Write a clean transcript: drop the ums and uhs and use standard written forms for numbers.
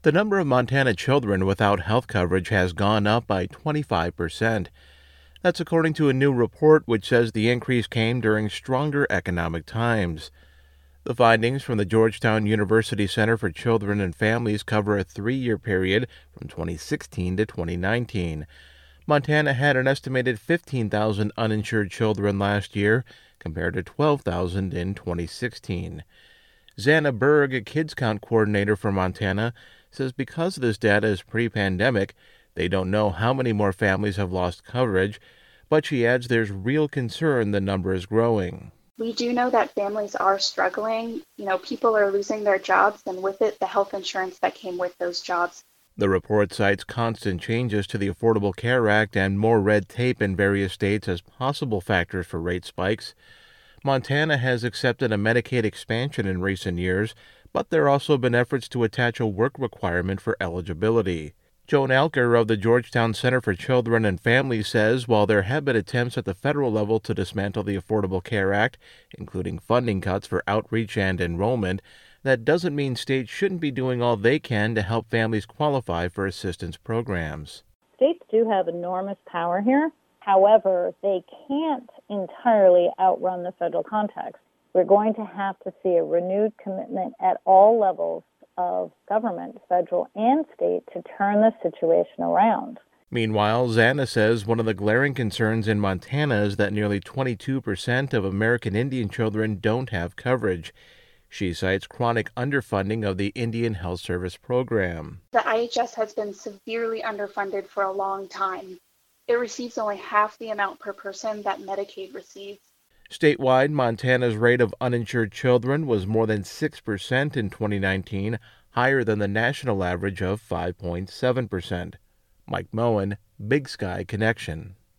The number of Montana children without health coverage has gone up by 25%. That's according to a new report which says the increase came during stronger economic times. The findings from the Georgetown University Center for Children and Families cover a 3-year period from 2016 to 2019. Montana had an estimated 15,000 uninsured children last year, compared to 12,000 in 2016. Xana Berg, a Kids Count coordinator for Montana, says because this data is pre-pandemic, they don't know how many more families have lost coverage, but she adds there's real concern the number is growing. We do know that families are struggling. People are losing their jobs, and with it, the health insurance that came with those jobs. The report cites constant changes to the Affordable Care Act and more red tape in various states as possible factors for rate spikes. Montana has accepted a Medicaid expansion in recent years, but there have also been efforts to attach a work requirement for eligibility. Joan Alker of the Georgetown Center for Children and Families says while there have been attempts at the federal level to dismantle the Affordable Care Act, including funding cuts for outreach and enrollment, that doesn't mean states shouldn't be doing all they can to help families qualify for assistance programs. States do have enormous power here. However, they can't entirely outrun the federal context. We're going to have to see a renewed commitment at all levels of government, federal and state, to turn the situation around. Meanwhile, Xana says one of the glaring concerns in Montana is that nearly 22% of American Indian children don't have coverage. She cites chronic underfunding of the Indian Health Service program. The IHS has been severely underfunded for a long time. It receives only half the amount per person that Medicaid receives. Statewide, Montana's rate of uninsured children was more than 6% in 2019, higher than the national average of 5.7%. Mike Moen, Big Sky Connection.